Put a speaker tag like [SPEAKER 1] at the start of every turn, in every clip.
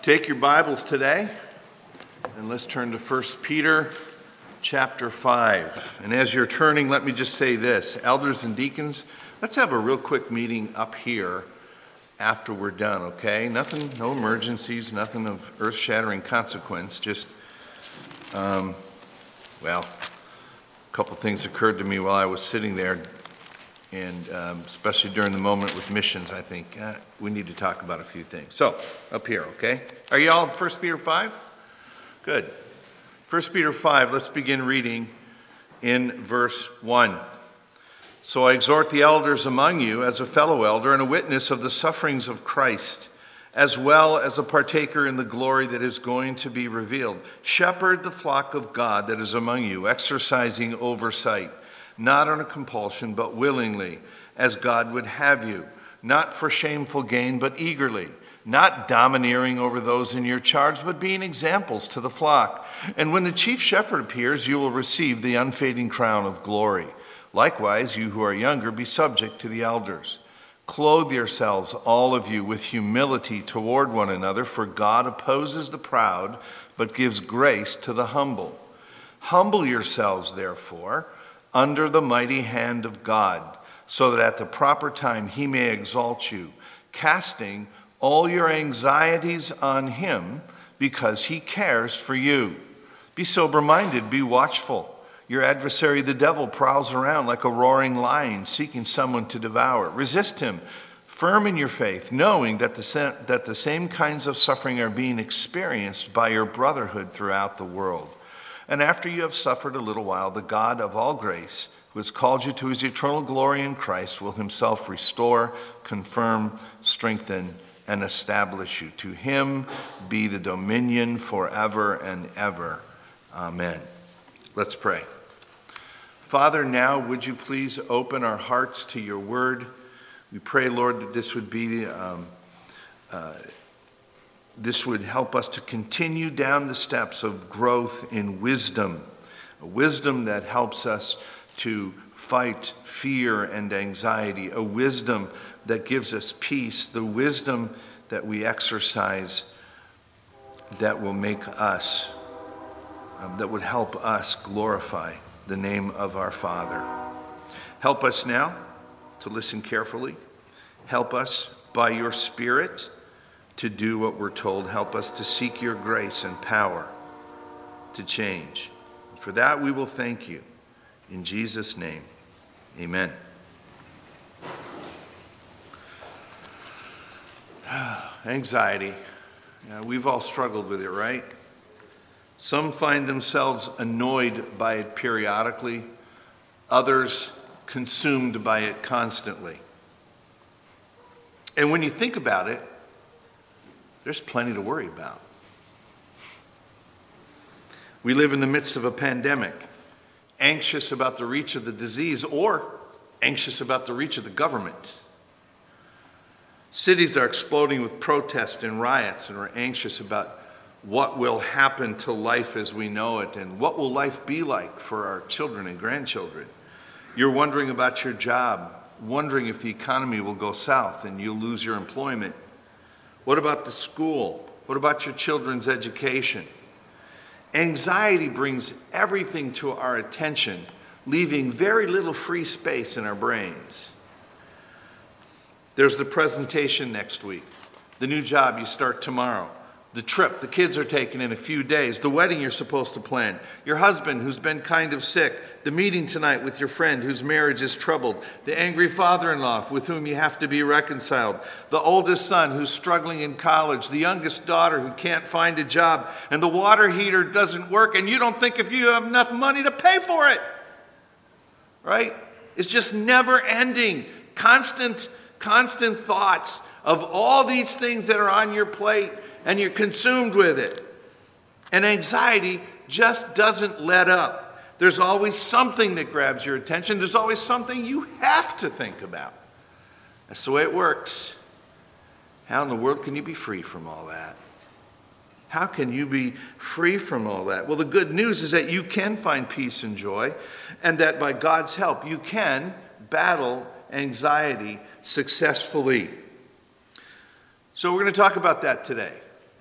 [SPEAKER 1] Take your Bibles today, and let's turn to 1 Peter chapter 5. And as you're turning, let me just say this. Elders and deacons, let's have a real quick meeting up here after we're done, okay? Nothing, no emergencies, nothing of earth-shattering consequence. Just, a couple things occurred to me while I was sitting there, and especially during the moment with missions, I think we need to talk about a few things. So, up here, okay? Are you all 1 Peter 5? Good. 1 Peter 5, let's begin reading in verse 1. So I exhort the elders among you as a fellow elder and a witness of the sufferings of Christ, as well as a partaker in the glory that is going to be revealed. Shepherd the flock of God that is among you, exercising oversight, not on a compulsion, but willingly, as God would have you, not for shameful gain, but eagerly, not domineering over those in your charge, but being examples to the flock. And when the chief shepherd appears, you will receive the unfading crown of glory. Likewise, you who are younger, be subject to the elders. Clothe yourselves, all of you, with humility toward one another, for God opposes the proud, but gives grace to the humble. Humble yourselves, therefore, under the mighty hand of God, so that at the proper time he may exalt you, casting all your anxieties on him, because he cares for you. Be sober-minded, be watchful. Your adversary, the devil, prowls around like a roaring lion, seeking someone to devour. Resist him, firm in your faith, knowing that the same kinds of suffering are being experienced by your brotherhood throughout the world. And after you have suffered a little while, the God of all grace, who has called you to his eternal glory in Christ, will himself restore, confirm, strengthen, and establish you. To him be the dominion forever and ever. Amen. Let's pray. Father, now would you please open our hearts to your word. We pray, Lord, that this would be this would help us to continue down the steps of growth in wisdom, a wisdom that helps us to fight fear and anxiety, a wisdom that gives us peace, the wisdom that we exercise that will make us, that would help us glorify the name of our Father. Help us now to listen carefully. Help us by your Spirit to do what we're told. Help us to seek your grace and power to change. For that we will thank you. In Jesus' name, amen. Anxiety. We've all struggled with it, right? Some find themselves annoyed by it periodically, others consumed by it constantly. And when you think about it, there's plenty to worry about. We live in the midst of a pandemic, anxious about the reach of the disease or anxious about the reach of the government. Cities are exploding with protests and riots, and we're anxious about what will happen to life as we know it, and what will life be like for our children and grandchildren. You're wondering about your job, wondering if the economy will go south and you'll lose your employment. What about the school? What about your children's education? Anxiety brings everything to our attention, leaving very little free space in our brains. There's the presentation next week, the new job you start tomorrow, the trip the kids are taking in a few days, the wedding you're supposed to plan, your husband who's been kind of sick, the meeting tonight with your friend whose marriage is troubled, the angry father-in-law with whom you have to be reconciled, the oldest son who's struggling in college, the youngest daughter who can't find a job, and the water heater doesn't work, and you don't think if you have enough money to pay for it. Right? It's just never ending. Constant thoughts of all these things that are on your plate, and you're consumed with it. And anxiety just doesn't let up. There's always something that grabs your attention. There's always something you have to think about. That's the way it works. How in the world can you be free from all that? How can you be free from all that? Well, the good news is that you can find peace and joy, and that by God's help, you can battle anxiety successfully. So we're going to talk about that today.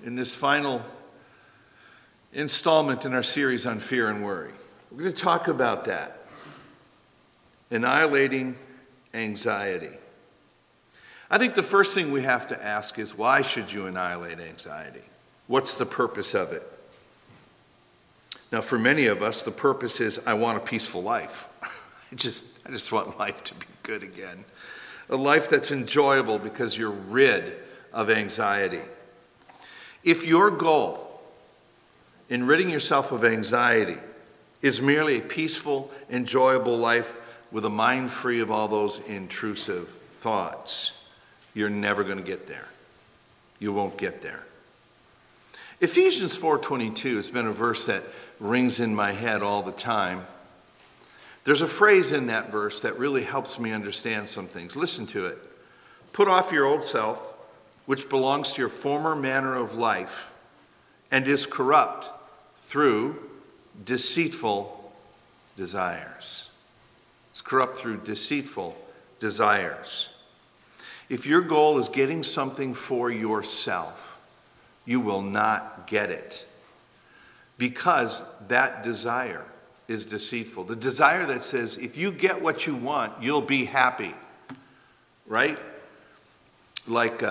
[SPEAKER 1] in this final installment in our series on fear and worry. We're going to talk about that. Annihilating anxiety. I think the first thing we have to ask is, why should you annihilate anxiety? What's the purpose of it? Now, for many of us, the purpose is, I want a peaceful life. I just want life to be good again. A life that's enjoyable because you're rid of anxiety. If your goal in ridding yourself of anxiety is merely a peaceful, enjoyable life with a mind free of all those intrusive thoughts, you're never going to get there. You won't get there. Ephesians 4:22 has been a verse that rings in my head all the time. There's a phrase in that verse that really helps me understand some things. Listen to it. Put off your old self, which belongs to your former manner of life and is corrupt through deceitful desires. It's corrupt through deceitful desires. If your goal is getting something for yourself, you will not get it, because that desire is deceitful. The desire that says, if you get what you want, you'll be happy, right? Like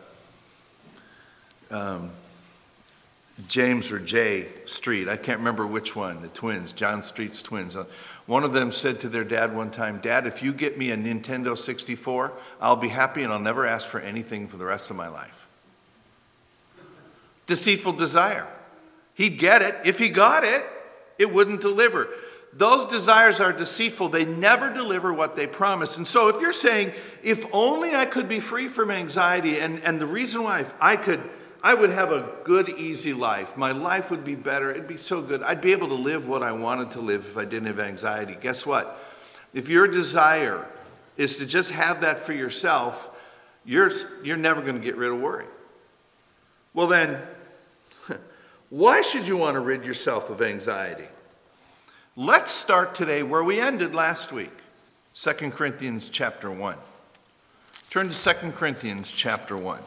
[SPEAKER 1] James or Jay Street, I can't remember which one, the twins, John Street's twins. One of them said to their dad one time, Dad, if you get me a Nintendo 64, I'll be happy and I'll never ask for anything for the rest of my life. Deceitful desire. He'd get it. If he got it, it wouldn't deliver. Those desires are deceitful. They never deliver what they promise. And so if you're saying, if only I could be free from anxiety, and the reason why I would have a good, easy life. My life would be better. It'd be so good. I'd be able to live what I wanted to live if I didn't have anxiety. Guess what? If your desire is to just have that for yourself, you're never going to get rid of worry. Well then, why should you want to rid yourself of anxiety? Let's start today where we ended last week. 2 Corinthians chapter 1. Turn to 2 Corinthians chapter 1.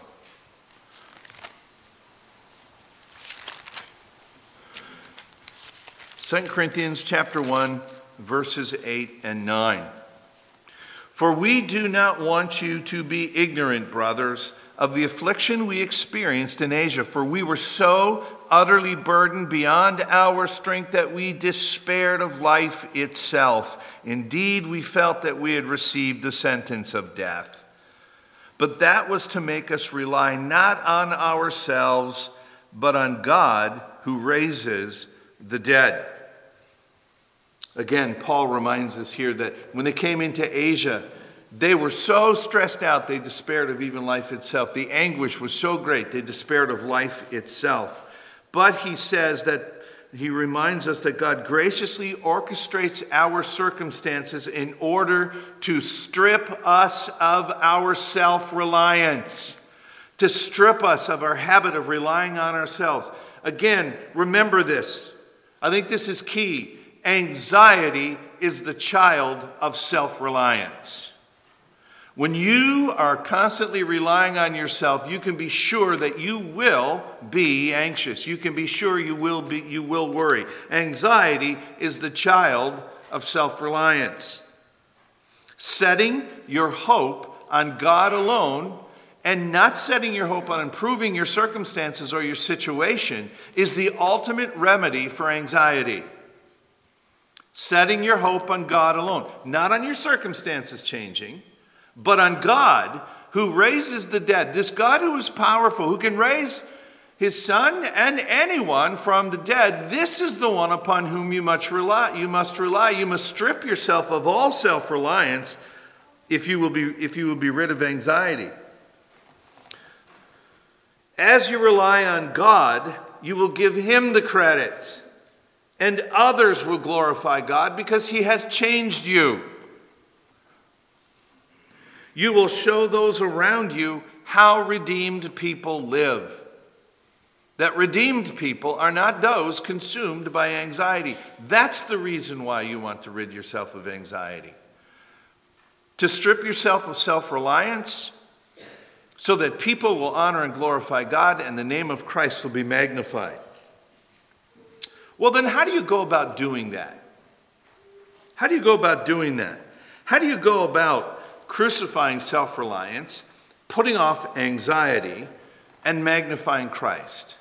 [SPEAKER 1] 2 Corinthians chapter 1, verses 8 and 9. For we do not want you to be ignorant, brothers, of the affliction we experienced in Asia, for we were so utterly burdened beyond our strength that we despaired of life itself. Indeed, we felt that we had received the sentence of death. But that was to make us rely not on ourselves, but on God who raises the dead. Again, Paul reminds us here that when they came into Asia, they were so stressed out, they despaired of even life itself. The anguish was so great, they despaired of life itself. But he says that he reminds us that God graciously orchestrates our circumstances in order to strip us of our self-reliance, to strip us of our habit of relying on ourselves. Again, remember this. I think this is key. Anxiety is the child of self-reliance. When you are constantly relying on yourself, you can be sure that you will be anxious. You can be sure you will worry. Anxiety is the child of self-reliance. Setting your hope on God alone and not setting your hope on improving your circumstances or your situation is the ultimate remedy for anxiety. Setting your hope on God alone, not on your circumstances changing, but on God who raises the dead. This God who is powerful, who can raise his Son and anyone from the dead. This is the one upon whom you must rely. You must strip yourself of all self-reliance if you will be rid of anxiety. As you rely on God, you will give him the credit, and others will glorify God because he has changed you. You will show those around you how redeemed people live. That redeemed people are not those consumed by anxiety. That's the reason why you want to rid yourself of anxiety. To strip yourself of self-reliance so that people will honor and glorify God and the name of Christ will be magnified. Well, then how do you go about doing that? How do you go about doing that? How do you go about crucifying self-reliance, putting off anxiety, and magnifying Christ?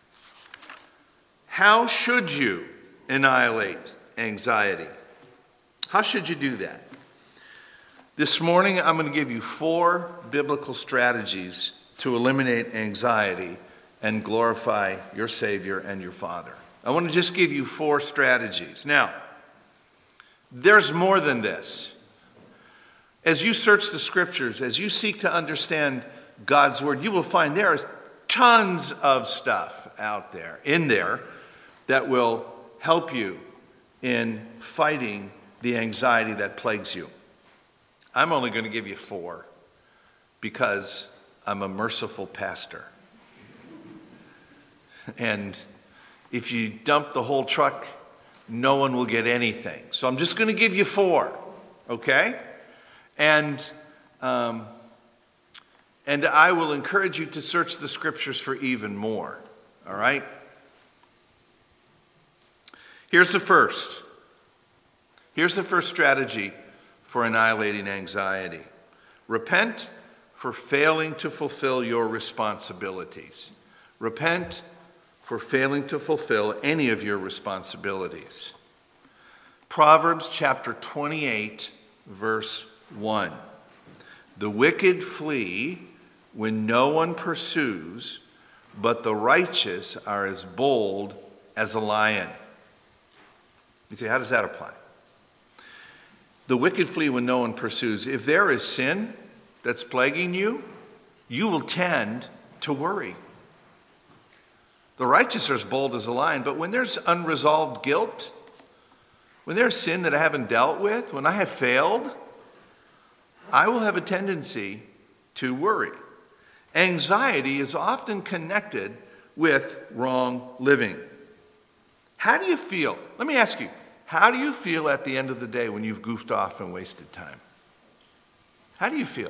[SPEAKER 1] How should you annihilate anxiety? How should you do that? This morning, I'm going to give you 4 biblical strategies to eliminate anxiety and glorify your Savior and your Father. I want to just give you 4 strategies. Now, there's more than this. As you search the scriptures, as you seek to understand God's word, you will find there is tons of stuff out there, in there, that will help you in fighting the anxiety that plagues you. I'm only going to give you 4 because I'm a merciful pastor. And if you dump the whole truck, no one will get anything. So I'm just going to give you 4, okay? And I will encourage you to search the scriptures for even more, all right? Here's the first. Here's the first strategy for annihilating anxiety. Repent for failing to fulfill your responsibilities. Repent for failing to fulfill any of your responsibilities. Proverbs chapter 28, verse 1. The wicked flee when no one pursues, but the righteous are as bold as a lion. You say, how does that apply? The wicked flee when no one pursues. If there is sin that's plaguing you, you will tend to worry. The righteous are as bold as a lion, but when there's unresolved guilt, when there's sin that I haven't dealt with, when I have failed, I will have a tendency to worry. Anxiety is often connected with wrong living. How do you feel? Let me ask you, how do you feel at the end of the day when you've goofed off and wasted time? How do you feel?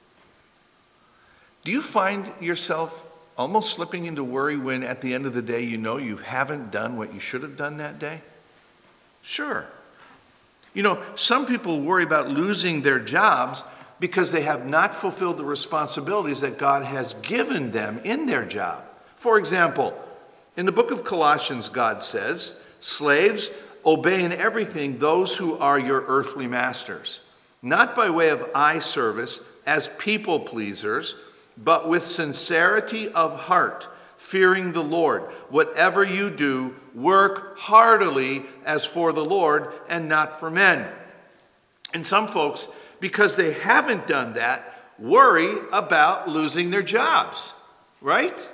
[SPEAKER 1] Do you find yourself almost slipping into worry when at the end of the day you know you haven't done what you should have done that day? Sure. You know, some people worry about losing their jobs because they have not fulfilled the responsibilities that God has given them in their job. For example, in the book of Colossians, God says, slaves, obey in everything those who are your earthly masters, not by way of eye service as people pleasers, but with sincerity of heart, fearing the Lord. Whatever you do, work heartily as for the Lord and not for men. And some folks, because they haven't done that, worry about losing their jobs, right?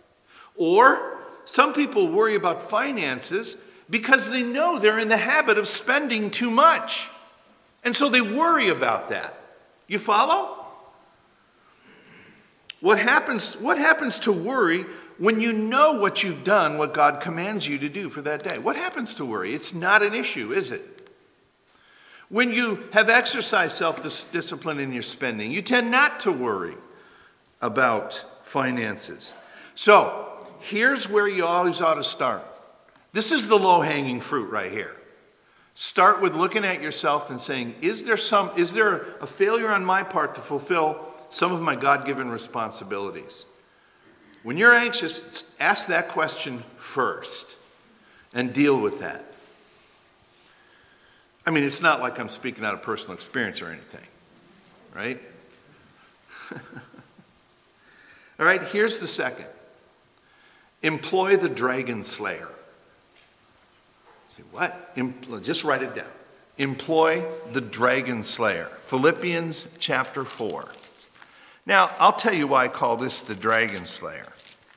[SPEAKER 1] Or some people worry about finances because they know they're in the habit of spending too much. And so they worry about that. You follow? What happens to worry when you know what you've done, what God commands you to do for that day? What happens to worry? It's not an issue, is it? When you have exercised self-discipline in your spending, you tend not to worry about finances. So, here's where you always ought to start. This is the low-hanging fruit right here. Start with looking at yourself and saying, is there a failure on my part to fulfill some of my God-given responsibilities? When you're anxious, ask that question first and deal with that. I mean, it's not like I'm speaking out of personal experience or anything, right? All right, here's the second. Employ the dragon slayer. Say, what? Just write it down. Employ the dragon slayer. Philippians chapter 4. Now, I'll tell you why I call this the dragon slayer.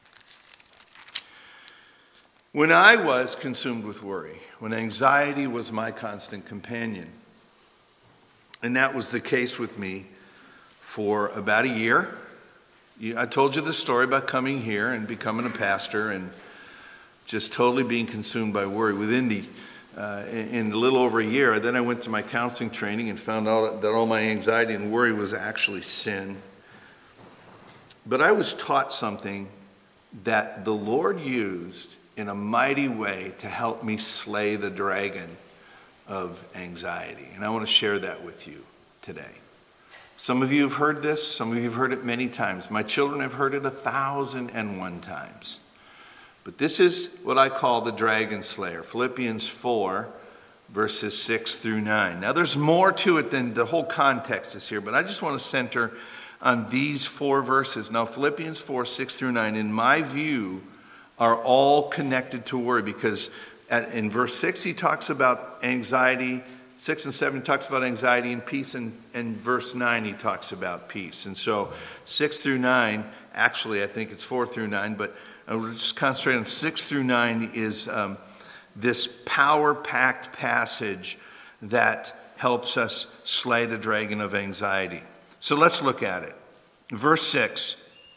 [SPEAKER 1] When I was consumed with worry, when anxiety was my constant companion, and that was the case with me for about a year. I told you the story about coming here and becoming a pastor and just totally being consumed by worry. In a little over a year, then I went to my counseling training and found out that all my anxiety and worry was actually sin. But I was taught something that the Lord used in a mighty way to help me slay the dragon of anxiety. And I want to share that with you today. Some of you have heard this. Some of you have heard it many times. My children have heard it 1,001 times. But this is what I call the dragon slayer. Philippians 4, verses 6 through 9. Now there's more to it than the whole context is here, but I just want to center on these 4 verses. Now Philippians 4, 6 through 9, in my view, are all connected to worry, because in verse 6 he talks about anxiety. 6 and 7 he talks about anxiety and peace, and verse 9 he talks about peace. And so 6 through 9, actually I think it's 4 through 9, but we'll just concentrate on 6 through 9 is this power-packed passage that helps us slay the dragon of anxiety. So let's look at it. Verse 6.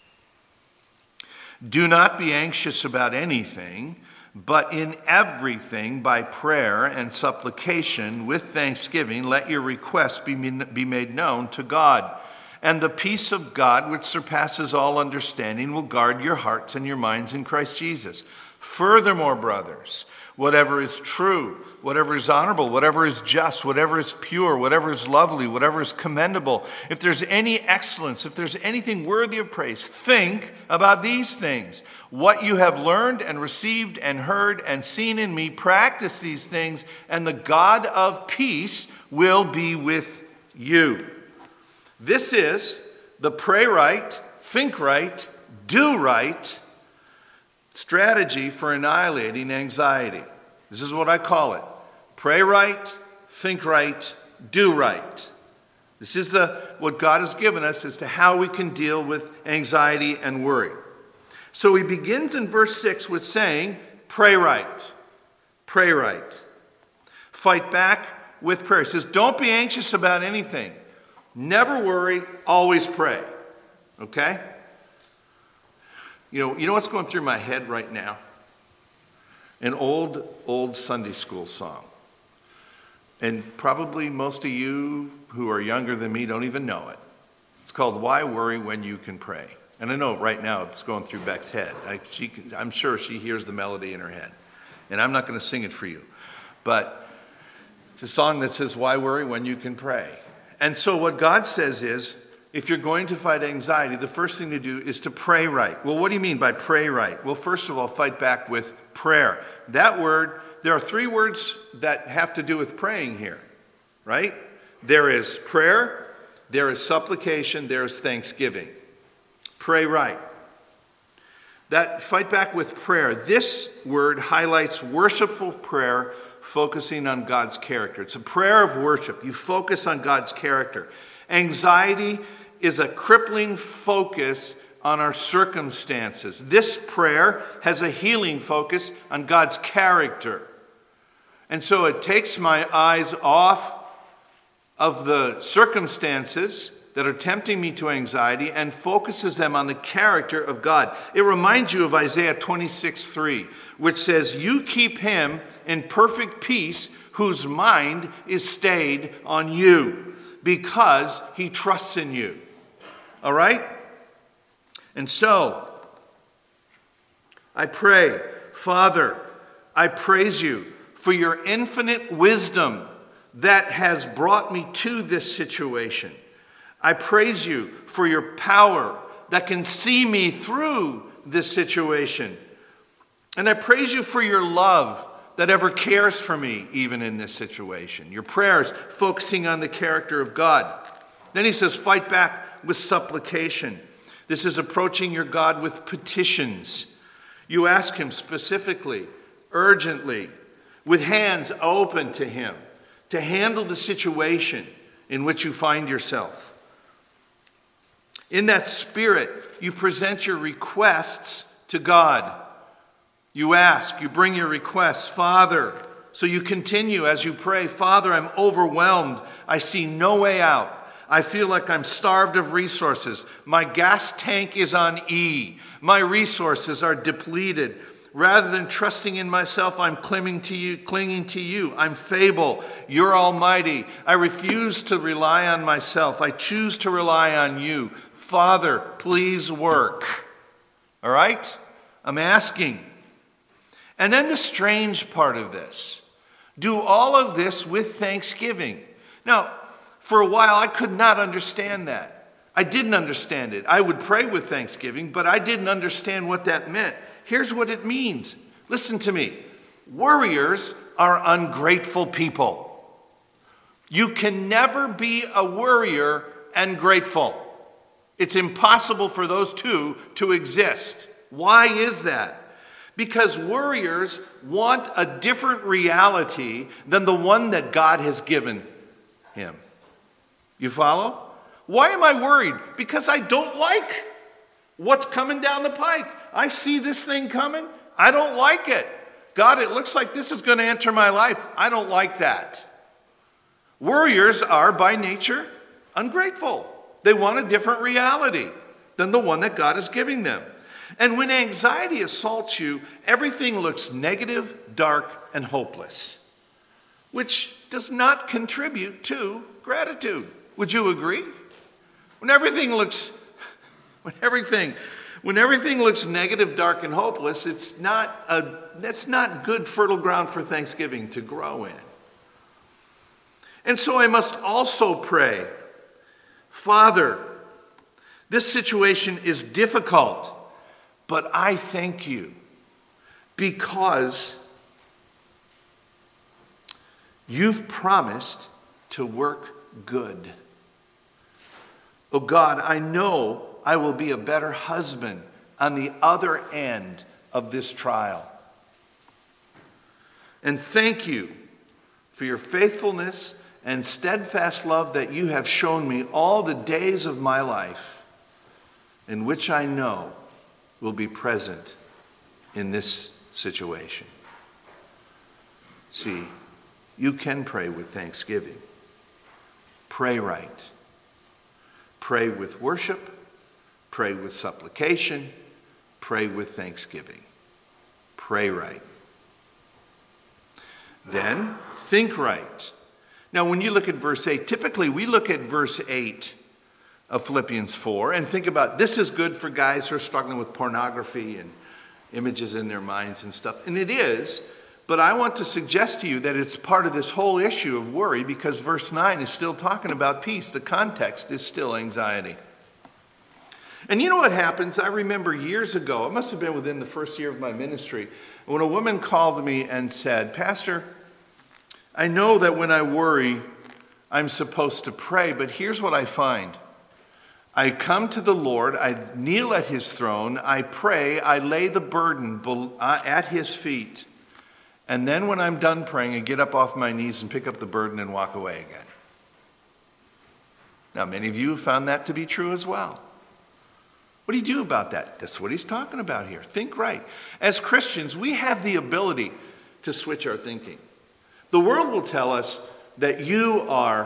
[SPEAKER 1] Do not be anxious about anything, but in everything by prayer and supplication with thanksgiving let your requests be made known to God. And the peace of God, which surpasses all understanding, will guard your hearts and your minds in Christ Jesus. Furthermore, brothers, whatever is true, whatever is honorable, whatever is just, whatever is pure, whatever is lovely, whatever is commendable, if there's any excellence, if there's anything worthy of praise, think about these things. What you have learned and received and heard and seen in me, practice these things, and the God of peace will be with you. This is the pray right, think right, do right strategy for annihilating anxiety. This is what I call it. Pray right, think right, do right. This is what God has given us as to how we can deal with anxiety and worry. So he begins in verse 6 with saying, pray right, pray right. Fight back with prayer. He says, don't be anxious about anything. Never worry, always pray. Okay? You know what's going through my head right now? An old Sunday school song. And probably most of you who are younger than me don't even know it. It's called Why Worry When You Can Pray. And I know right now it's going through Beck's head. I'm sure she hears the melody in her head. And I'm not going to sing it for you. But it's a song that says, why worry when you can pray? And so what God says is, if you're going to fight anxiety, the first thing to do is to pray right. Well, what do you mean by pray right? Well, first of all, fight back with prayer. That word, there are 3 words that have to do with praying here, right? There is prayer, there is supplication, there is thanksgiving. Pray right. That fight back with prayer, this word highlights worshipful prayer focusing on God's character. It's a prayer of worship. You focus on God's character. Anxiety is a crippling focus on our circumstances. This prayer has a healing focus on God's character. And so it takes my eyes off of the circumstances that are tempting me to anxiety and focuses them on the character of God. It reminds you of Isaiah 26:3, which says, you keep him in perfect peace whose mind is stayed on you because he trusts in you. All right? And so, I pray, Father, I praise you for your infinite wisdom that has brought me to this situation. I praise you for your power that can see me through this situation. And I praise you for your love that ever cares for me, even in this situation. Your prayers focusing on the character of God. Then he says, fight back with supplication. This is approaching your God with petitions. You ask him specifically, urgently, with hands open to him, to handle the situation in which you find yourself. In that spirit, you present your requests to God. You ask, you bring your requests, Father. So you continue as you pray, Father, I'm overwhelmed. I see no way out. I feel like I'm starved of resources. My gas tank is on E. My resources are depleted. Rather than trusting in myself, I'm clinging to you. I'm feeble. You're almighty. I refuse to rely on myself. I choose to rely on you. Father, please work. All right? I'm asking. And then the strange part of this. Do all of this with thanksgiving. Now, for a while, I could not understand that. I didn't understand it. I would pray with thanksgiving, but I didn't understand what that meant. Here's what it means. Listen to me. Worriers are ungrateful people. You can never be a worrier and grateful. It's impossible for those two to exist. Why is that? Because worriers want a different reality than the one that God has given him. You follow? Why am I worried? Because I don't like what's coming down the pike. I see this thing coming. I don't like it. God, it looks like this is going to enter my life. I don't like that. Worriers are, by nature, ungrateful. They want a different reality than the one that God is giving them. And when anxiety assaults you, everything looks negative, dark, and hopeless, which does not contribute to gratitude. Would you agree? When everything looks negative, dark, and hopeless, that's not good fertile ground for thanksgiving to grow in. And so I must also pray, Father, this situation is difficult, but I thank you because you've promised to work good. Oh God, I know I will be a better husband on the other end of this trial. And thank you for your faithfulness and steadfast love that you have shown me all the days of my life, in which I know will be present in this situation. See, you can pray with thanksgiving. Pray right. Pray with worship. Pray with supplication. Pray with thanksgiving. Pray right. Then think right. Now, when you look at verse 8, typically we look at verse 8 of Philippians 4 and think about this is good for guys who are struggling with pornography and images in their minds and stuff. And it is, but I want to suggest to you that it's part of this whole issue of worry because verse 9 is still talking about peace. The context is still anxiety. And you know what happens? I remember years ago, it must have been within the first year of my ministry, when a woman called me and said, Pastor, I know that when I worry, I'm supposed to pray, but here's what I find. I come to the Lord, I kneel at his throne, I pray, I lay the burden at his feet, and then when I'm done praying, I get up off my knees and pick up the burden and walk away again. Now, many of you have found that to be true as well. What do you do about that? That's what he's talking about here. Think right. As Christians, we have the ability to switch our thinking. The world will tell us that you are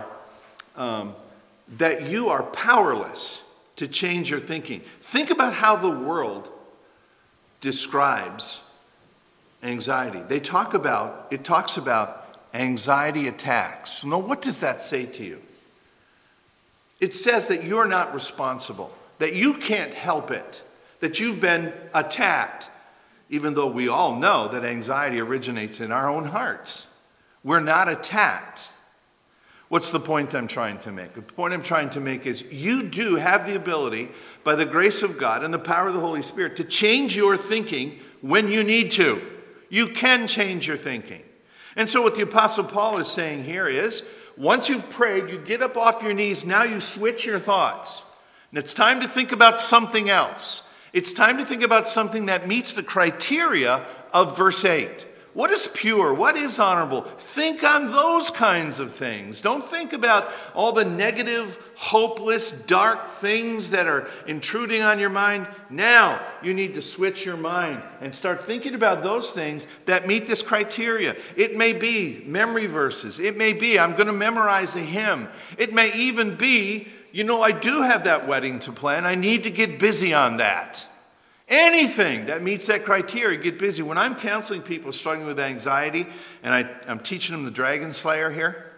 [SPEAKER 1] powerless to change your thinking. Think about how the world describes anxiety. It talks about anxiety attacks. Now, what does that say to you? It says that you're not responsible, that you can't help it, that you've been attacked, even though we all know that anxiety originates in our own hearts. We're not attacked. What's the point I'm trying to make? The point I'm trying to make is you do have the ability, by the grace of God and the power of the Holy Spirit, to change your thinking when you need to. You can change your thinking. And so what the Apostle Paul is saying here is, once you've prayed, you get up off your knees, now you switch your thoughts. And it's time to think about something else. It's time to think about something that meets the criteria of verse 8. What is pure? What is honorable? Think on those kinds of things. Don't think about all the negative, hopeless, dark things that are intruding on your mind. Now you need to switch your mind and start thinking about those things that meet this criteria. It may be memory verses. It may be I'm going to memorize a hymn. It may even be, I do have that wedding to plan. I need to get busy on that. Anything that meets that criteria, get busy. When I'm counseling people struggling with anxiety, and I'm teaching them the Dragon Slayer here,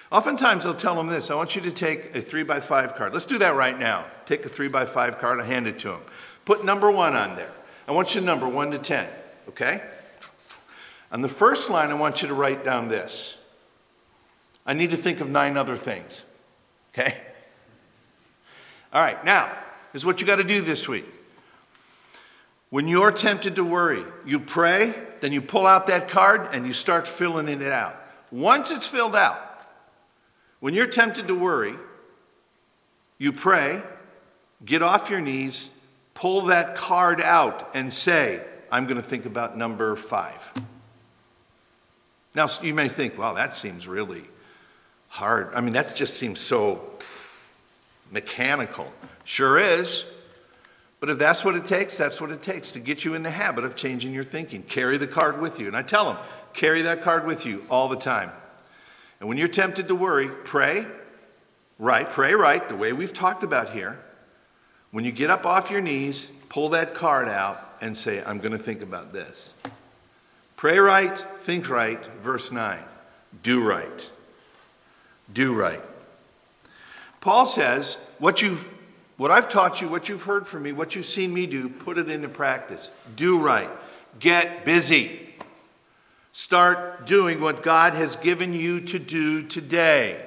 [SPEAKER 1] Oftentimes they'll tell them this: I want you to take a 3x5 card. Let's do that right now. Take a 3x5 card and hand it to them. Put number 1 on there. I want you to number 1 to 10, okay? On the first line, I want you to write down this: I need to think of 9 other things, okay? All right, now, here's what you got to do this week. When you're tempted to worry, you pray, then you pull out that card and you start filling it out. Once it's filled out, when you're tempted to worry, you pray, get off your knees, pull that card out and say, I'm going to think about number 5. Now, you may think, wow, that seems really hard. I mean, that just seems so mechanical. Sure is. But if that's what it takes, that's what it takes to get you in the habit of changing your thinking. Carry the card with you. And I tell them, carry that card with you all the time. And when you're tempted to worry, pray right, the way we've talked about here. When you get up off your knees, pull that card out and say, I'm going to think about this. Pray right, think right, verse 9. Do right. Do right. Paul says, what I've taught you, what you've heard from me, what you've seen me do, put it into practice. Do right. Get busy. Start doing what God has given you to do today.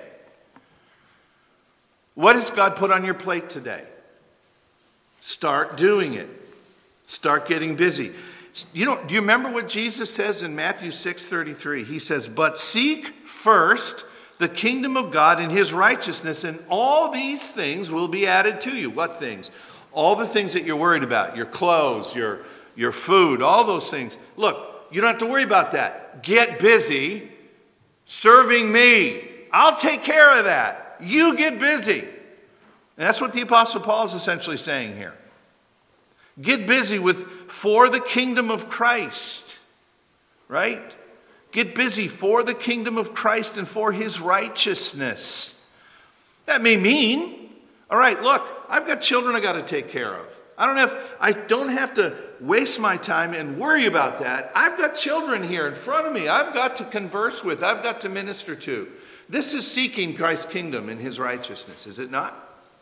[SPEAKER 1] What has God put on your plate today? Start doing it. Start getting busy. Do you remember what Jesus says in Matthew 6:33? He says, but seek first the kingdom of God and his righteousness, and all these things will be added to you. What things? All the things that you're worried about, your clothes, your food, all those things. Look, you don't have to worry about that. Get busy serving me. I'll take care of that. You get busy. And that's what the Apostle Paul is essentially saying here. Get busy for the kingdom of Christ, right? Get busy for the kingdom of Christ and for his righteousness. That may mean, all right, look, I've got children I got to take care of. I don't have to waste my time and worry about that. I've got children here in front of me. I've got to converse with. I've got to minister to. This is seeking Christ's kingdom and his righteousness, is it not?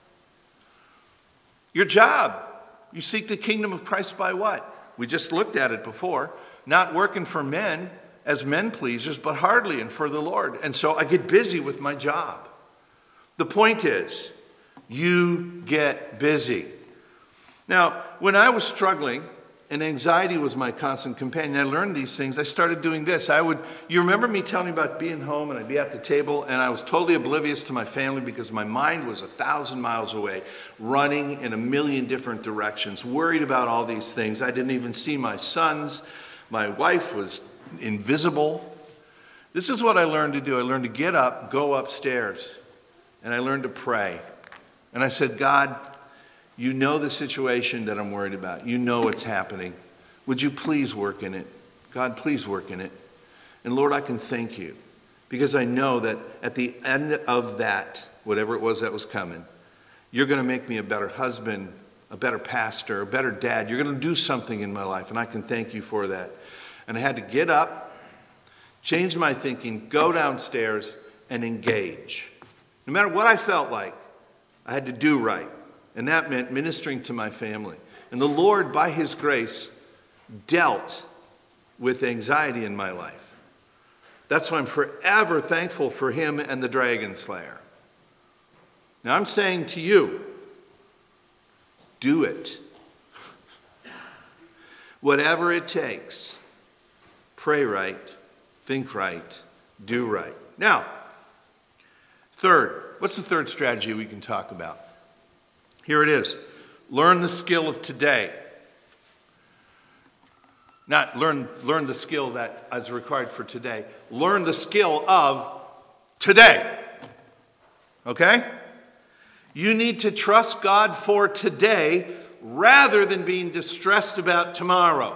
[SPEAKER 1] Your job. You seek the kingdom of Christ by what? We just looked at it before. Not working for men as men pleasers, but heartily and for the Lord. And so I get busy with my job. The point is, you get busy. Now, when I was struggling and anxiety was my constant companion, I learned these things. I started doing this. You remember me telling you about being home and I'd be at the table and I was totally oblivious to my family because my mind was 1,000 miles away, running in a million different directions, worried about all these things. I didn't even see my sons. My wife was invisible. This is what I learned to do. I learned to get up, go upstairs, and I learned to pray. And I said, God, you know the situation that I'm worried about. You know what's happening. Would you please work in it? God, please work in it. And Lord, I can thank you because I know that at the end of that, whatever it was that was coming, you're going to make me a better husband, a better pastor, a better dad. You're going to do something in my life, and I can thank you for that. And I had to get up, change my thinking, go downstairs, and engage. No matter what I felt like, I had to do right. And that meant ministering to my family. And the Lord, by his grace, dealt with anxiety in my life. That's why I'm forever thankful for him and the Dragon Slayer. Now I'm saying to you, do it. Whatever it takes. Pray right, think right, do right. Now, third, what's the third strategy we can talk about? Here it is. Learn the skill of today. Not learn the skill that is required for today. Learn the skill of today. Okay? You need to trust God for today rather than being distressed about tomorrow.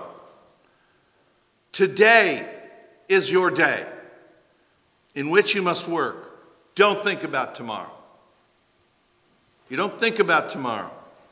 [SPEAKER 1] Today is your day in which you must work. Don't think about tomorrow. You don't think about tomorrow.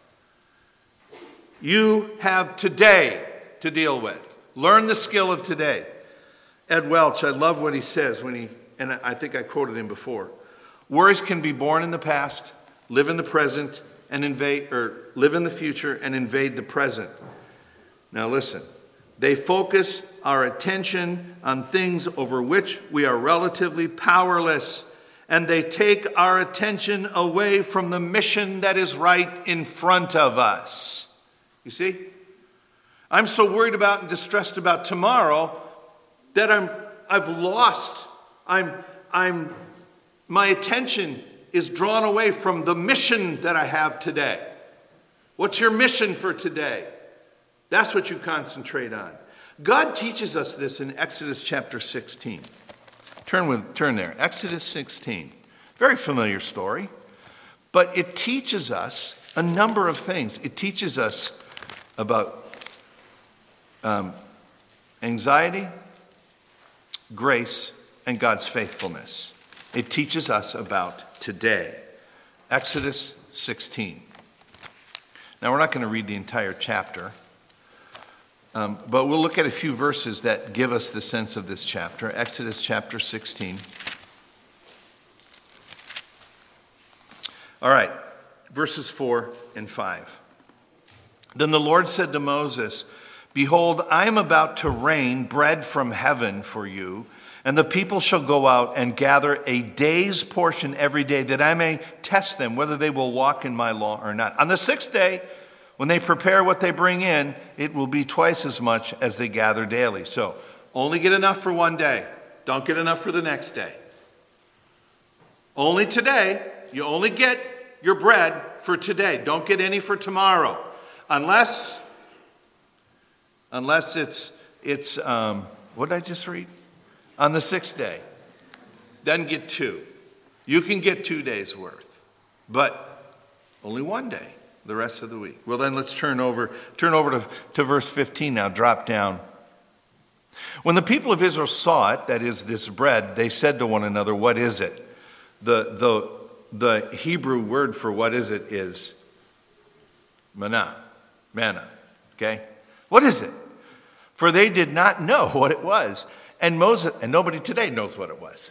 [SPEAKER 1] You have today to deal with. Learn the skill of today. Ed Welch, I love what he says and I think I quoted him before. Worries can be born in the past, live in the present, and live in the future and invade the present. Now listen, they focus our attention on things over which we are relatively powerless, and they take our attention away from the mission that is right in front of us. You see? I'm so worried about and distressed about tomorrow that I've lost. My attention is drawn away from the mission that I have today. What's your mission for today? That's what you concentrate on. God teaches us this in Exodus chapter 16. Turn there. Exodus 16. Very familiar story, but it teaches us a number of things. It teaches us about anxiety, grace, and God's faithfulness. It teaches us about today. Exodus 16. Now, we're not going to read the entire chapter, but we'll look at a few verses that give us the sense of this chapter. Exodus chapter 16. All right, verses 4 and 5. Then the Lord said to Moses, "Behold, I am about to rain bread from heaven for you, and the people shall go out and gather a day's portion every day, that I may test them whether they will walk in my law or not. On the sixth day, when they prepare what they bring in, it will be twice as much as they gather daily." So only get enough for one day. Don't get enough for the next day. Only today. You only get your bread for today. Don't get any for tomorrow. Unless it's what did I just read? On the sixth day. Then get 2. You can get 2 days worth, but only one day the rest of the week. Well, then let's turn over to verse 15 now. Drop down. When the people of Israel saw it, that is this bread, they said to one another, "What is it?" The Hebrew word for what is it is manna. Okay? What is it? For they did not know what it was. And nobody today knows what it was.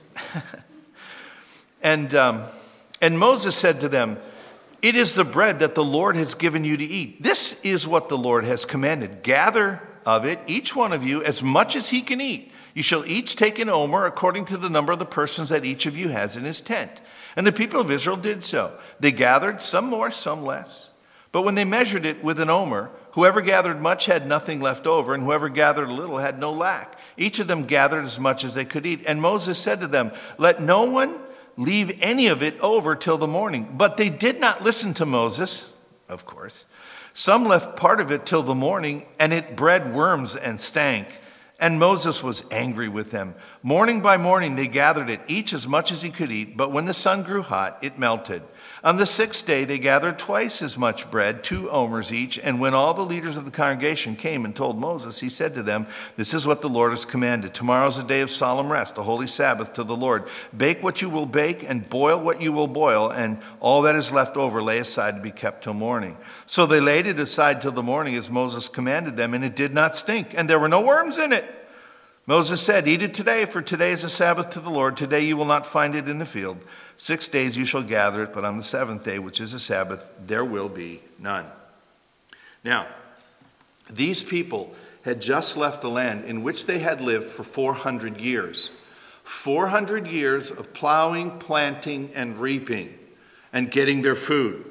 [SPEAKER 1] And Moses said to them, "It is the bread that the Lord has given you to eat. This is what the Lord has commanded. Gather of it, each one of you, as much as he can eat. You shall each take an omer according to the number of the persons that each of you has in his tent." And the people of Israel did so. They gathered, some more, some less. But when they measured it with an omer, whoever gathered much had nothing left over, and whoever gathered a little had no lack. Each of them gathered as much as they could eat. And Moses said to them, "Let no one leave any of it over till the morning." But they did not listen to Moses, of course. Some left part of it till the morning, and it bred worms and stank. And Moses was angry with them. Morning by morning they gathered it, each as much as he could eat, but when the sun grew hot, it melted. On the sixth day they gathered twice as much bread, 2 omers each, and when all the leaders of the congregation came and told Moses, he said to them, "This is what the Lord has commanded. Tomorrow is a day of solemn rest, a holy Sabbath to the Lord. Bake what you will bake and boil what you will boil, and all that is left over lay aside to be kept till morning." So they laid it aside till the morning as Moses commanded them, and it did not stink, and there were no worms in it. Moses said, "Eat it today, for today is a Sabbath to the Lord. Today you will not find it in the field. 6 days you shall gather it, but on the 7th day, which is a Sabbath, there will be none." Now, these people had just left a land in which they had lived for 400 years. 400 years of plowing, planting, and reaping, and getting their food.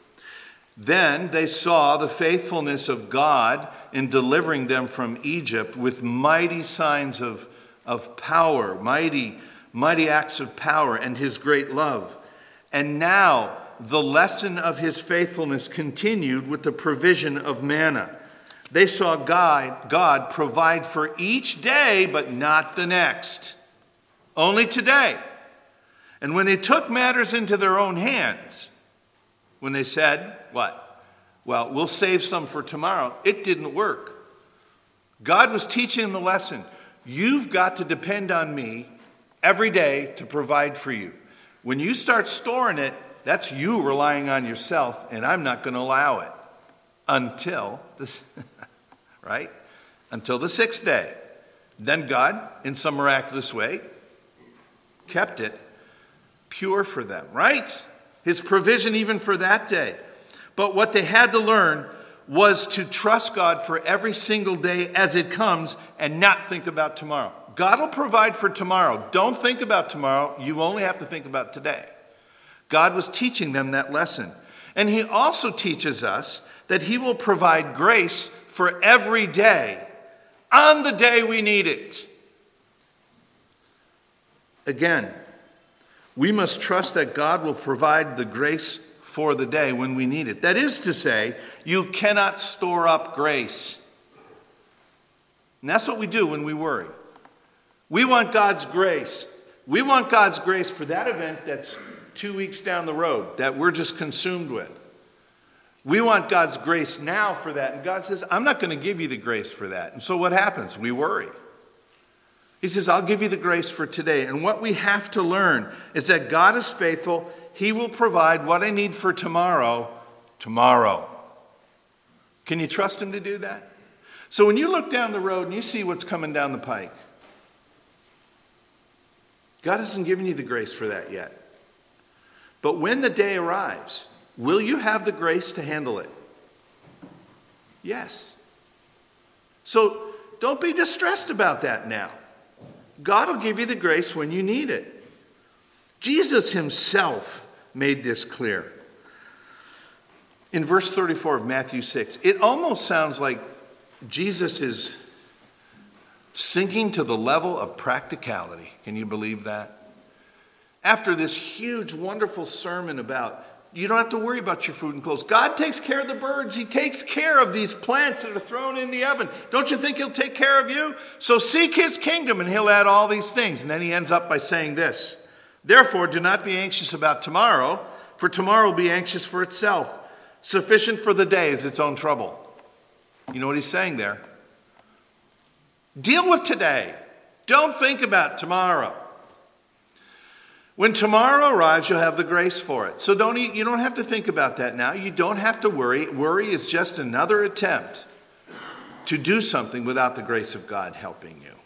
[SPEAKER 1] Then they saw the faithfulness of God in delivering them from Egypt with mighty signs of power, mighty acts of power, and his great love. And now the lesson of his faithfulness continued with the provision of manna. They saw God provide for each day, but not the next. Only today. And when they took matters into their own hands, when they said, what? Well, we'll save some for tomorrow. It didn't work. God was teaching them the lesson. You've got to depend on me every day to provide for you. When you start storing it, that's you relying on yourself, and I'm not going to allow it until this, right? Until the 6th day. Then God, in some miraculous way, kept it pure for them, right? His provision even for that day. But what they had to learn was to trust God for every single day as it comes and not think about tomorrow. God will provide for tomorrow. Don't think about tomorrow. You only have to think about today. God was teaching them that lesson. And he also teaches us that he will provide grace for every day on the day we need it. Again, we must trust that God will provide the grace for the day when we need it. That is to say, you cannot store up grace. And that's what we do when we worry. We want God's grace. We want God's grace for that event that's 2 weeks down the road that we're just consumed with. We want God's grace now for that. And God says, I'm not going to give you the grace for that. And so what happens? We worry. He says, I'll give you the grace for today. And what we have to learn is that God is faithful. He will provide what I need for tomorrow. Can you trust him to do that? So when you look down the road and you see what's coming down the pike, God hasn't given you the grace for that yet. But when the day arrives, will you have the grace to handle it? Yes. So don't be distressed about that now. God will give you the grace when you need it. Jesus himself made this clear. In verse 34 of Matthew 6, it almost sounds like Jesus is sinking to the level of practicality. Can you believe that? After this huge, wonderful sermon about you don't have to worry about your food and clothes. God takes care of the birds. He takes care of these plants that are thrown in the oven. Don't you think he'll take care of you? So seek his kingdom and he'll add all these things. And then he ends up by saying this. Therefore, do not be anxious about tomorrow, for tomorrow will be anxious for itself. Sufficient for the day is its own trouble. You know what he's saying there? Deal with today. Don't think about tomorrow. When tomorrow arrives, you'll have the grace for it. So you don't have to think about that now. You don't have to worry. Worry is just another attempt to do something without the grace of God helping you.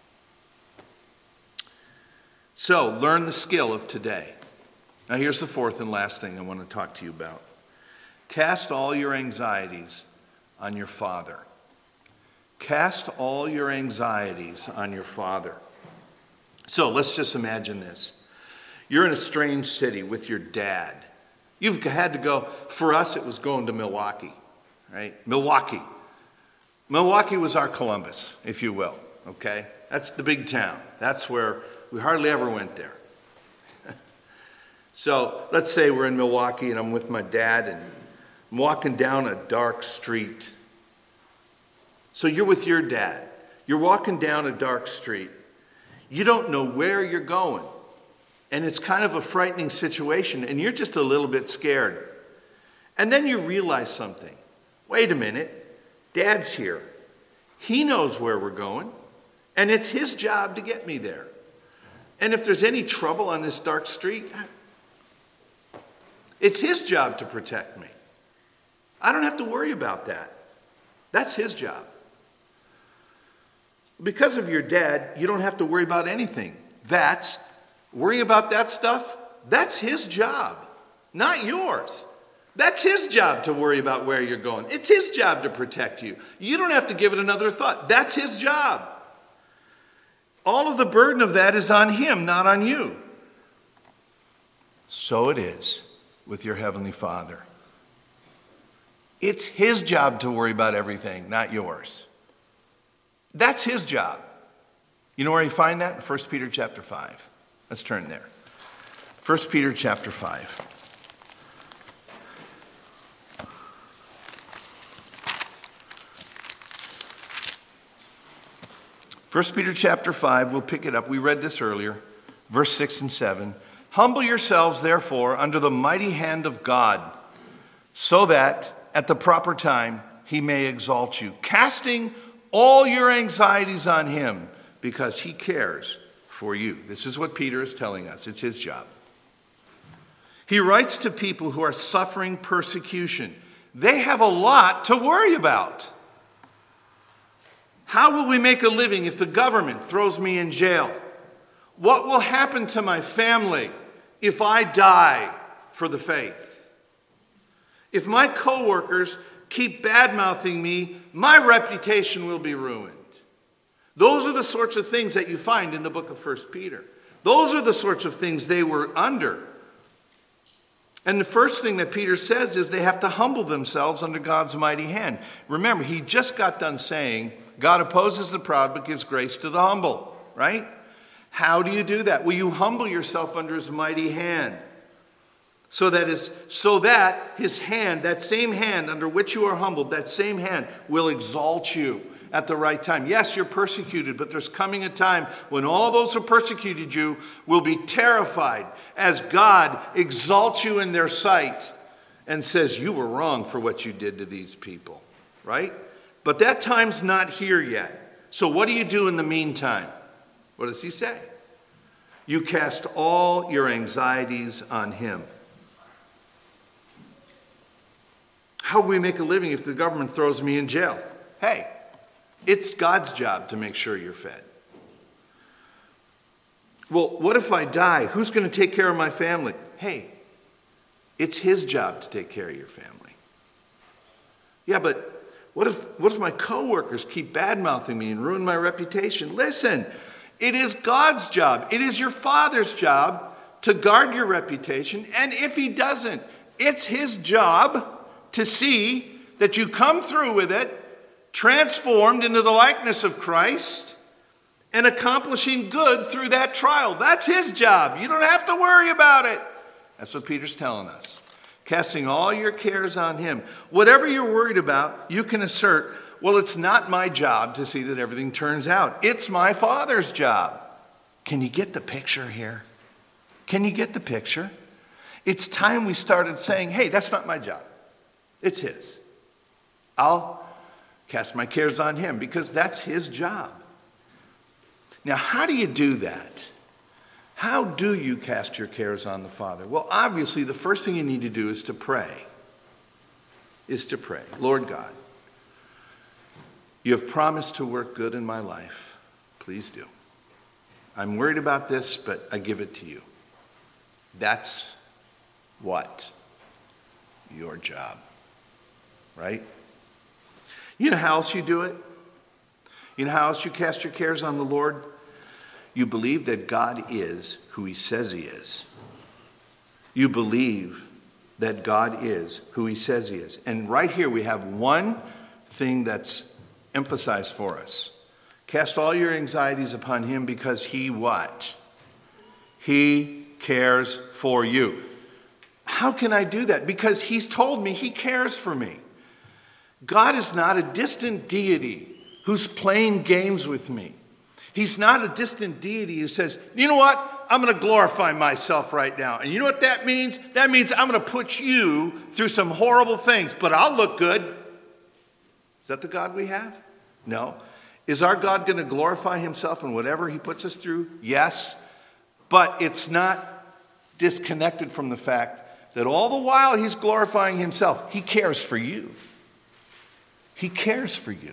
[SPEAKER 1] So learn the skill of today. Now here's the fourth and last thing I want to talk to you about. Cast all your anxieties on your Father. Cast all your anxieties on your Father. So let's just imagine this. You're in a strange city with your dad. You've had to go, for us it was going to Milwaukee, right? Milwaukee was our Columbus, if you will, okay? That's the big town. That's where we hardly ever went there. So let's say we're in Milwaukee and I'm with my dad and I'm walking down a dark street. So you're with your dad. You're walking down a dark street. You don't know where you're going. And it's kind of a frightening situation, and you're just a little bit scared. And then you realize something. Wait a minute. Dad's here. He knows where we're going, and it's his job to get me there. And if there's any trouble on this dark street, it's his job to protect me. I don't have to worry about that. That's his job. Because of your dad, you don't have to worry about anything. Worrying about that stuff, that's his job, not yours. That's his job to worry about where you're going. It's his job to protect you. You don't have to give it another thought. That's his job. All of the burden of that is on him, not on you. So it is with your Heavenly Father. It's his job to worry about everything, not yours. That's his job. You know where you find that? In 1 Peter chapter 5. Let's turn there. 1 Peter chapter 5. First Peter chapter 5, we'll pick it up. We read this earlier, verse 6 and 7. Humble yourselves, therefore, under the mighty hand of God, so that at the proper time he may exalt you, casting all your anxieties on him, because he cares for you. This is what Peter is telling us. It's his job. He writes to people who are suffering persecution. They have a lot to worry about. How will we make a living if the government throws me in jail? What will happen to my family if I die for the faith. If my coworkers keep bad-mouthing me, my reputation will be ruined. Those are the sorts of things that you find in the book of 1 Peter. Those are the sorts of things they were under. And the first thing that Peter says is they have to humble themselves under God's mighty hand. Remember, he just got done saying, God opposes the proud but gives grace to the humble, right? How do you do that? Well, you humble yourself under his mighty hand. So that his hand, that same hand under which you are humbled, that same hand will exalt you at the right time. Yes, you're persecuted, but there's coming a time when all those who persecuted you will be terrified as God exalts you in their sight and says, you were wrong for what you did to these people, right? But that time's not here yet. So what do you do in the meantime? What does he say? You cast all your anxieties on him. How do we make a living if the government throws me in jail? Hey, it's God's job to make sure you're fed. Well, what if I die? Who's going to take care of my family? Hey, it's his job to take care of your family. Yeah, but what if my coworkers keep bad-mouthing me and ruin my reputation? Listen, it is God's job. It is your Father's job to guard your reputation. And if he doesn't, it's his job to see that you come through with it, transformed into the likeness of Christ, and accomplishing good through that trial. That's his job. You don't have to worry about it. That's what Peter's telling us. Casting all your cares on him. Whatever you're worried about, you can assert, well, it's not my job to see that everything turns out. It's my Father's job. Can you get the picture here? Can you get the picture? It's time we started saying, hey, that's not my job. It's his. I'll cast my cares on him because that's his job. Now, how do you do that? How do you cast your cares on the Father? Well, obviously, the first thing you need to do is to pray. Lord God, you have promised to work good in my life. Please do. I'm worried about this, but I give it to you. That's what? Your job. Right? You know how else you do it? You know how else you cast your cares on the Lord? You believe that God is who he says he is. You believe that God is who he says he is. And right here we have one thing that's emphasized for us. Cast all your anxieties upon him because he what? He cares for you. How can I do that? Because he's told me he cares for me. God is not a distant deity who's playing games with me. He's not a distant deity who says, you know what? I'm going to glorify myself right now. And you know what that means? That means I'm going to put you through some horrible things, but I'll look good. Is that the God we have? No. Is our God going to glorify himself in whatever he puts us through? Yes. But it's not disconnected from the fact that all the while he's glorifying himself, he cares for you. He cares for you.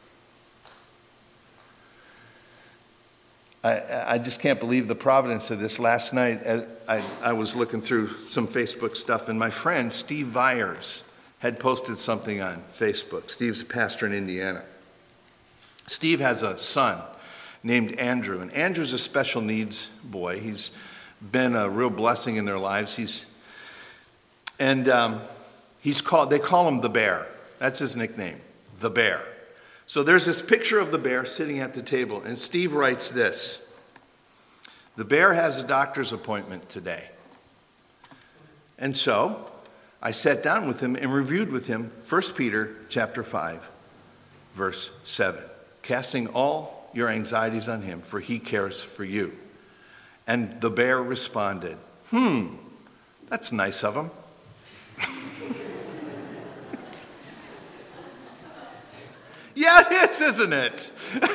[SPEAKER 1] I just can't believe the providence of this. Last night, I was looking through some Facebook stuff, and my friend Steve Viers had posted something on Facebook. Steve's a pastor in Indiana. Steve has a son named Andrew, and Andrew's a special needs boy. He's been a real blessing in their lives. They call him the Bear. That's his nickname. The Bear. So there's this picture of the bear sitting at the table, and Steve writes this: the bear has a doctor's appointment today. And so I sat down with him and reviewed with him 1 Peter chapter 5, verse 7. Casting all your anxieties on him, for he cares for you. And the bear responded, that's nice of him. Yeah, it is, isn't it?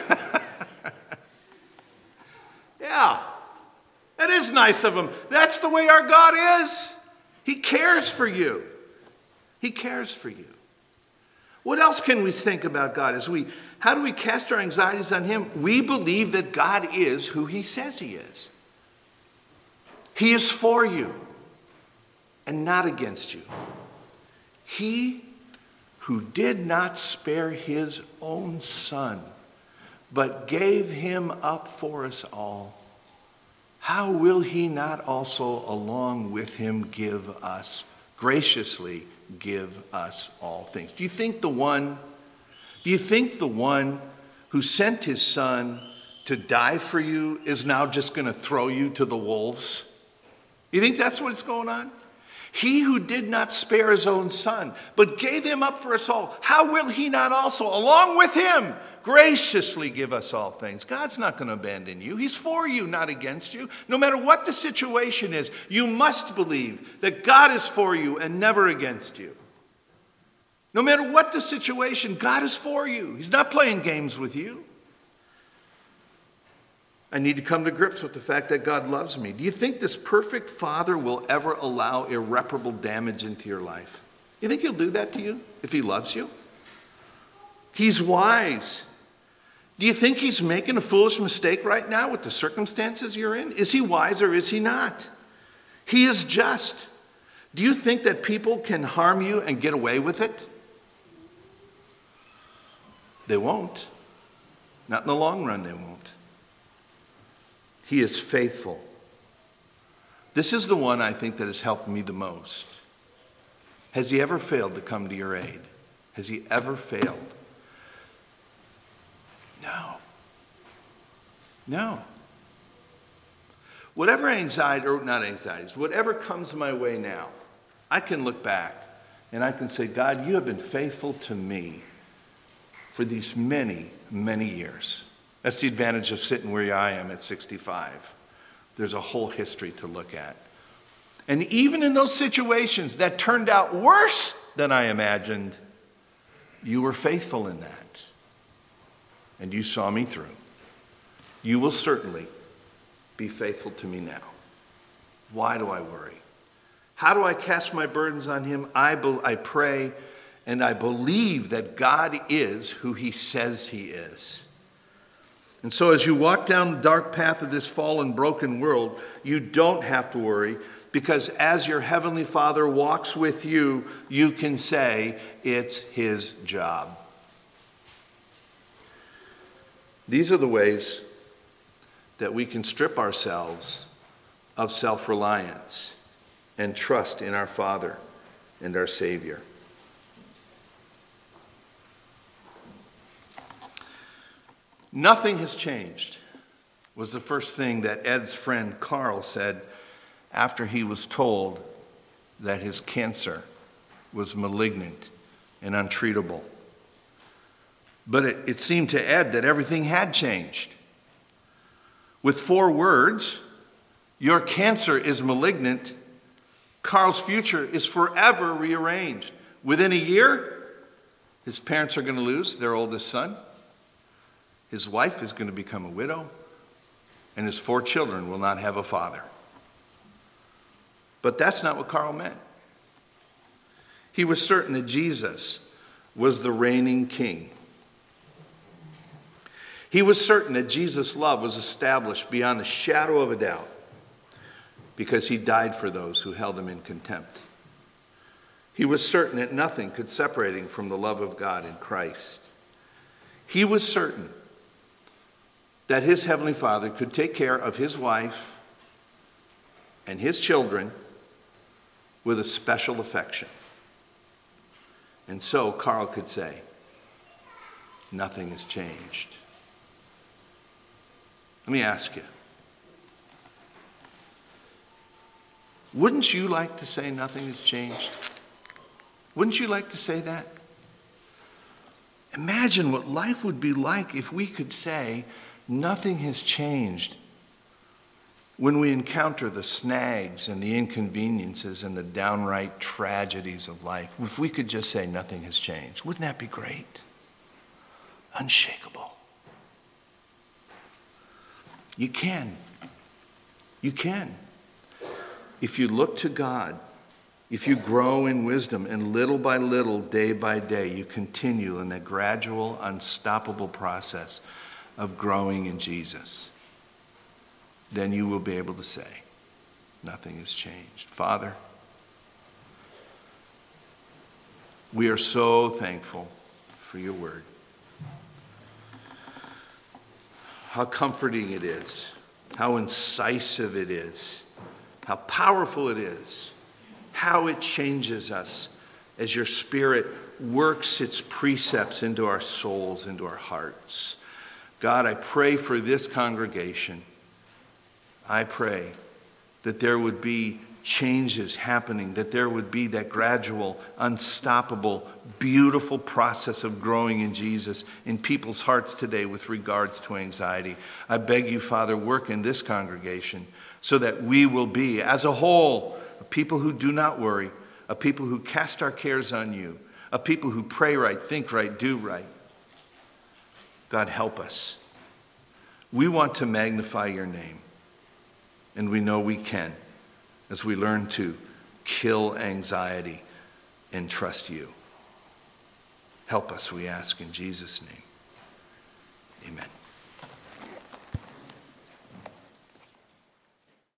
[SPEAKER 1] Yeah, it is nice of him. That's the way our God is. He cares for you. He cares for you. What else can we think about God? How do we cast our anxieties on him? We believe that God is who he says he is. He is for you and not against you. He who did not spare his own son, but gave him up for us all, how will he not also along with him graciously give us all things? Do you think the one who sent his son to die for you is now just going to throw you to the wolves? You think that's what's going on? He who did not spare his own son, but gave him up for us all, how will he not also, along with him, graciously give us all things? God's not going to abandon you. He's for you, not against you. No matter what the situation is, you must believe that God is for you and never against you. No matter what the situation, God is for you. He's not playing games with you. I need to come to grips with the fact that God loves me. Do you think this perfect Father will ever allow irreparable damage into your life? You think he'll do that to you if he loves you? He's wise. Do you think he's making a foolish mistake right now with the circumstances you're in? Is he wise or is he not? He is just. Do you think that people can harm you and get away with it? They won't. Not in the long run, they won't. He is faithful. This is the one I think that has helped me the most. Has he ever failed to come to your aid? Has he ever failed? No. Whatever whatever comes my way now, I can look back and I can say, God, you have been faithful to me for these many, many years. That's the advantage of sitting where I am at 65. There's a whole history to look at. And even in those situations that turned out worse than I imagined, you were faithful in that. And you saw me through. You will certainly be faithful to me now. Why do I worry? How do I cast my burdens on him? I pray and I believe that God is who he says he is. And so as you walk down the dark path of this fallen, broken world, you don't have to worry, because as your Heavenly Father walks with you, you can say it's his job. These are the ways that we can strip ourselves of self-reliance and trust in our Father and our Savior. Nothing has changed was the first thing that Ed's friend Carl said after he was told that his cancer was malignant and untreatable. But it seemed to Ed that everything had changed. With 4 words, your cancer is malignant, Carl's future is forever rearranged. Within a year, his parents are going to lose their oldest son. His wife is going to become a widow, and his 4 children will not have a father. But that's not what Carl meant. He was certain that Jesus was the reigning king. He was certain that Jesus' love was established beyond a shadow of a doubt because he died for those who held him in contempt. He was certain that nothing could separate him from the love of God in Christ. He was certain that his Heavenly Father could take care of his wife and his children with a special affection. And so Carl could say, nothing has changed. Let me ask you, wouldn't you like to say nothing has changed? Wouldn't you like to say that? Imagine what life would be like if we could say nothing has changed when we encounter the snags and the inconveniences and the downright tragedies of life. If we could just say nothing has changed, wouldn't that be great? Unshakable. You can. You can. If you look to God, if you grow in wisdom, and little by little, day by day, you continue in that gradual, unstoppable process of growing in Jesus, then you will be able to say, nothing has changed. Father, we are so thankful for your word. How comforting it is, how incisive it is, how powerful it is, how it changes us as your Spirit works its precepts into our souls, into our hearts. God, I pray for this congregation. I pray that there would be changes happening, that there would be that gradual, unstoppable, beautiful process of growing in Jesus in people's hearts today with regards to anxiety. I beg you, Father, work in this congregation so that we will be, as a whole, a people who do not worry, a people who cast our cares on you, a people who pray right, think right, do right. God, help us. We want to magnify your name, and we know we can as we learn to kill anxiety and trust you. Help us, we ask in Jesus' name.